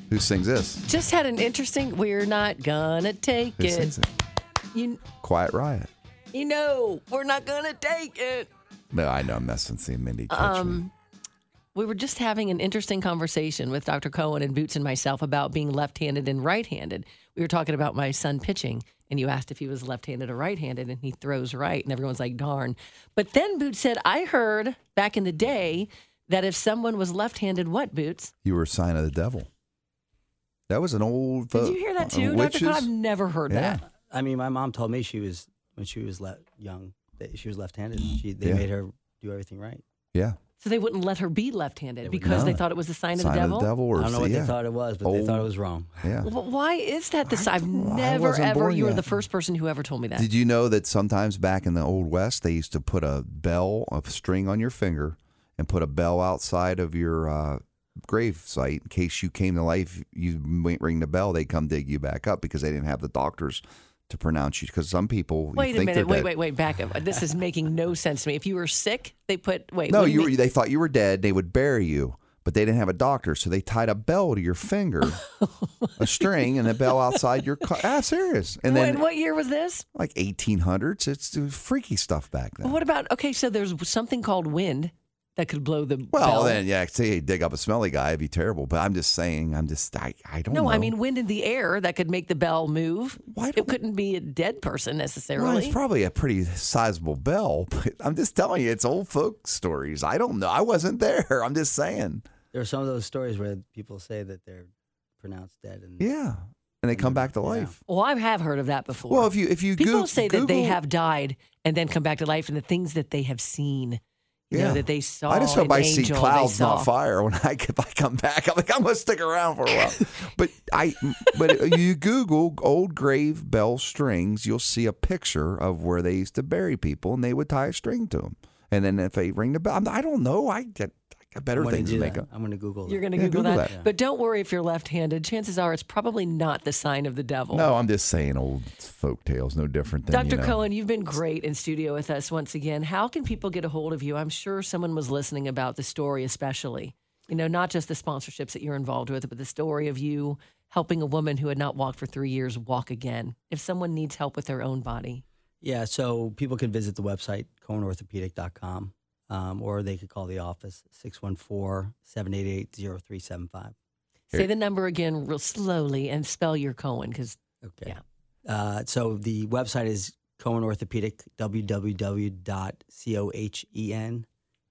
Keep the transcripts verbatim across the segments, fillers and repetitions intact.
Who sings this? Just had an interesting. We're not gonna take Who it. sings it? You, Quiet Riot. you know, we're not gonna take it. No, I know. I'm messing with seeing Mindy catch Um, me. We were just having an interesting conversation with Doctor Cohen and Boots and myself about being left-handed and right-handed. We were talking about my son pitching, and you asked if he was left-handed or right-handed, and he throws right, and everyone's like, darn. But then Boots said, I heard back in the day that if someone was left-handed, what, Boots? You were a sign of the devil. That was an old. Did uh, you hear that uh, too, Doctor witches. Cohen? I've never heard Yeah. that. I mean, my mom told me she was when she was le- young that she was left-handed. She they Yeah. made her do everything right. Yeah. So they wouldn't let her be left-handed would because not. they thought it was a sign, Sign of the devil? of the devil. Or I don't know what yeah. they thought it was, but they Old- thought it was wrong. Yeah. Well, why is that? This I've I never wasn't ever. born You were yet. the first person who ever told me that. Did you know that sometimes back in the Old West, they used to put a bell, a string on your finger, and put a bell outside of your uh, grave site in case you came to life, you might ring the bell, they'd come dig you back up because they didn't have the doctors to pronounce you. Because some people Wait you a think minute. they're Wait, dead. wait, wait. Back up. This is making no sense to me. If you were sick, they put wait. No, what do you mean? were, they thought you were dead. They would bury you, but they didn't have a doctor, so they tied a bell to your finger, a string, and a bell outside your car. Ah, serious. And then When- what year was this? like eighteen hundreds, it's freaky stuff back then. Well, what about okay? So there's something called wind that could blow the Well, bell. then, yeah, say you dig up a smelly guy, it'd be terrible. But I'm just saying, I'm just, I, I don't no, know. I mean wind in the air that could make the bell move. Why It don't- couldn't be a dead person necessarily. Well, it's probably a pretty sizable bell, but I'm just telling you, it's old folk stories. I don't know. I wasn't there. I'm just saying. There are some of those stories where people say that they're pronounced dead, and Yeah. And they come back to Yeah. life. well, I have heard of that before. Well, if you if you people Goo- say that they Google- have died and then come back to life, and the things that they have seen, you know, that they saw. I just hope an I see angel, they clouds, saw- not fire. When I if I come back, I'm like I'm gonna stick around for a while. but I but you Google old grave bell strings, you'll see a picture of where they used to bury people, and they would tie a string to them. And then if they ring the bell, I'm, I don't know. I get I got better I'm gonna things do to make that. up. I'm going to Google. You're that. going to Yeah, Google, Google that. that. But don't worry if you're left-handed. Chances are it's probably not the sign of the devil. No, I'm just saying old folk tales, no different than Doctor you know. Cohen, you've been great in studio with us once again. How can people get a hold of you? I'm sure someone was listening about the story especially. You know, not just the sponsorships that you're involved with, but the story of you helping a woman who had not walked for three years walk again. If someone needs help with their own body. Yeah, so people can visit the website, cohen orthopedic dot com, um, or they could call the office, six one four, seven eight eight, zero three seven five. Say the number again real slowly and spell your Cohen because, Okay. yeah. Uh, so the website is Cohen Orthopedic, w w w dot cohen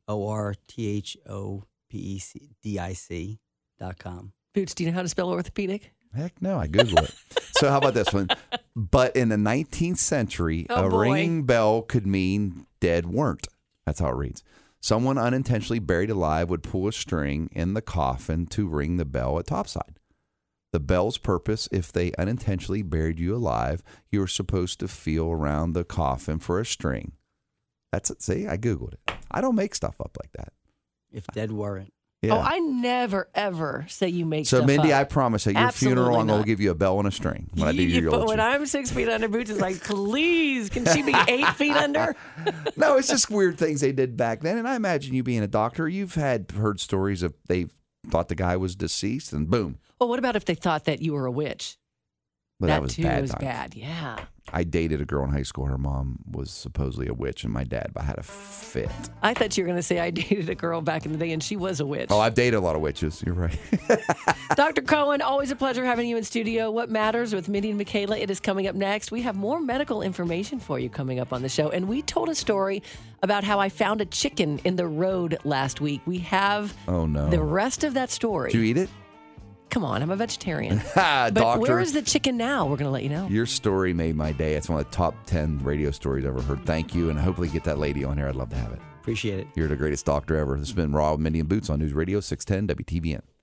orthopedic dot com. Boots, do you know how to spell orthopedic? Heck no, I Google it. So how about this one? But in the nineteenth century, Oh, a boy. ringing bell could mean dead weren't. That's how it reads. Someone unintentionally buried alive would pull a string in the coffin to ring the bell at topside. The bell's purpose, if they unintentionally buried you alive, you were supposed to feel around the coffin for a string. That's it. See, I Googled it. I don't make stuff up like that. If dead weren't. Yeah. Oh, I never, ever say you make so, stuff Mindy, I up. promise at your Absolutely funeral, I'm going not. to give you a bell and a string when I do You- your but eulogy. when I'm six feet under, Boots is like, please, can she be eight feet under? No, it's just weird things they did back then. And I imagine you being a doctor, you've had heard stories of they thought the guy was deceased and boom. Well, what about if they thought that you were a witch? But that, that, was too bad is times. bad. Yeah. I dated a girl in high school. Her mom was supposedly a witch, and my dad had a fit. I thought you were going to say I dated a girl back in the day and she was a witch. Oh, I've dated a lot of witches. You're right. Doctor Cohen, always a pleasure having you in studio. What Matters with Mindy and Michaela, it is coming up next. We have more medical information for you coming up on the show. And we told a story about how I found a chicken in the road last week. We have Oh, no. the rest of that story. Did you eat it? Come on, I'm a vegetarian. Ha, But doctor. where is the chicken now? We're going to let you know. Your story made my day. It's one of the top ten radio stories I've ever heard. Thank you. And hopefully get that lady on here. I'd love to have it. Appreciate it. You're the greatest doctor ever. This has been Raw with Mindy and Boots on News Radio six ten W T V N.